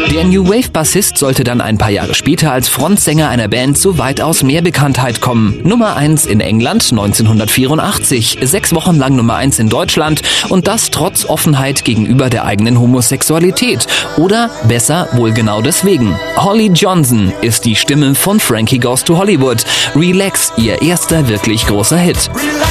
Der New Wave-Bassist sollte dann ein paar Jahre später als Frontsänger einer Band zu weitaus mehr Bekanntheit kommen. Nummer 1 in England 1984, 6 Wochen lang Nummer 1 in Deutschland und das trotz Offenheit gegenüber der eigenen Homosexualität. Oder besser, wohl genau deswegen. Holly Johnson ist die Stimme von Frankie Goes to Hollywood. Relax, ihr erster wirklich großer Hit.